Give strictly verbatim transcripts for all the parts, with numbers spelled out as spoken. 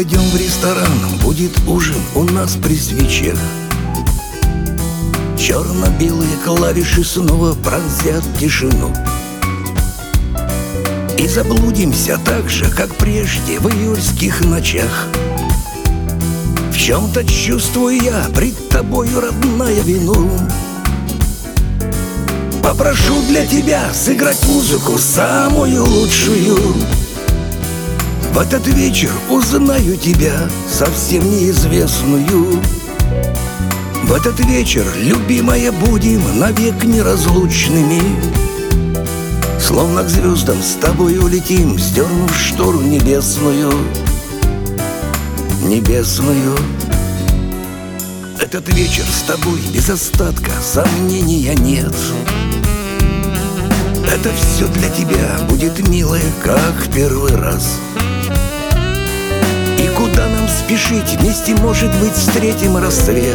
пойдем в ресторан, будет ужин у нас при свечах. Черно-белые клавиши снова пронзят тишину, и заблудимся так же, как прежде в июльских ночах. В чем-то чувствую я пред тобою, родная, вину. Попрошу для тебя сыграть музыку самую лучшую. В этот вечер узнаю тебя, совсем неизвестную. В этот вечер, любимая, будем навек неразлучными. Словно к звездам с тобой улетим, сдернув штору небесную. Небесную. Этот вечер с тобой без остатка, сомнения нет. Это все для тебя будет, милая, как в первый раз. И куда нам спешить? Вместе, может быть, встретим рассвет.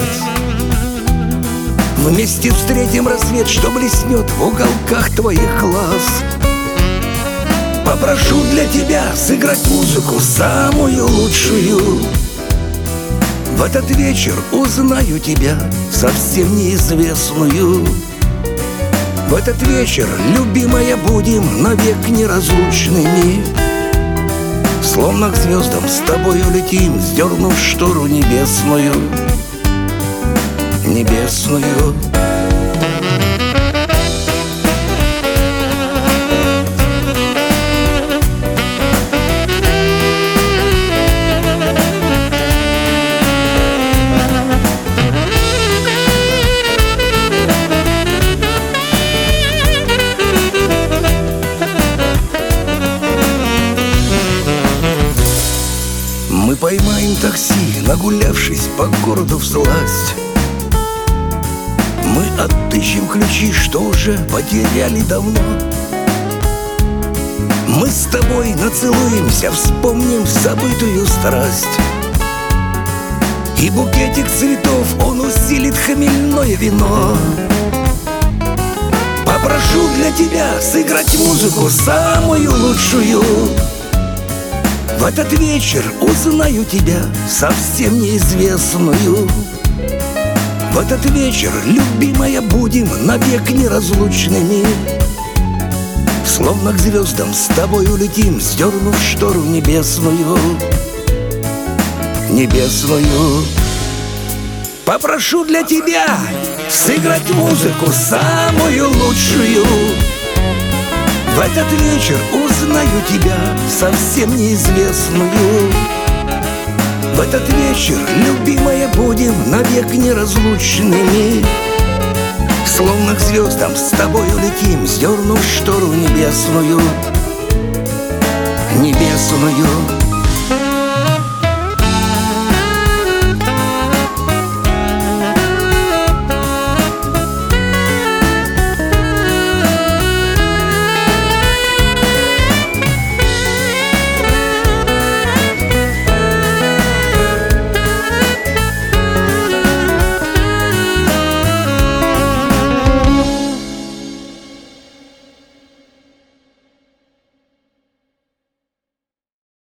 Вместе встретим рассвет, что блеснет в уголках твоих глаз. Попрошу для тебя сыграть музыку самую лучшую. В этот вечер узнаю тебя, совсем неизвестную. В этот вечер, любимая, будем навек неразлучными. Словно к звездам с тобой улетим, сдернув штору небесную. Небесную. Мы поймаем такси, нагулявшись по городу всласть. Мы отыщем ключи, что уже потеряли давно. Мы с тобой нацелуемся, вспомним забытую страсть. И букетик цветов, он усилит хмельное вино. Попрошу для тебя сыграть музыку самую лучшую. В этот вечер узнаю тебя, совсем неизвестную. В этот вечер, любимая, будем навек неразлучными. Словно к звездам с тобой улетим, сдернув штору небесную. Небесную. Попрошу для тебя сыграть музыку самую лучшую. В этот вечер узнаю тебя, совсем неизвестную. В этот вечер, любимая, будем навек неразлучными. Словно к звездам с тобой улетим, сдернув штору небесную. Небесную.